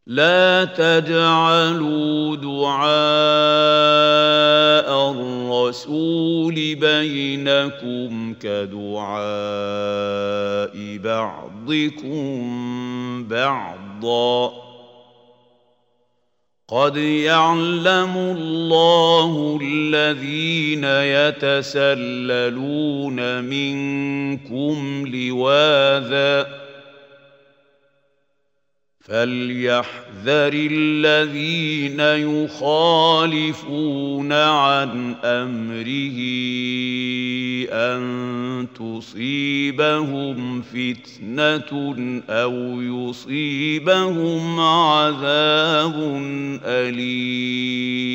لا تجعلوا دعاء الرسول بينكم كدعاء بعضكم بعضا قد يعلم الله الذين يتسللون منكم لواذا فليحذر الذين يخالفون عن امره ان تصيبهم فتنه او يصيبهم عذاب اليم.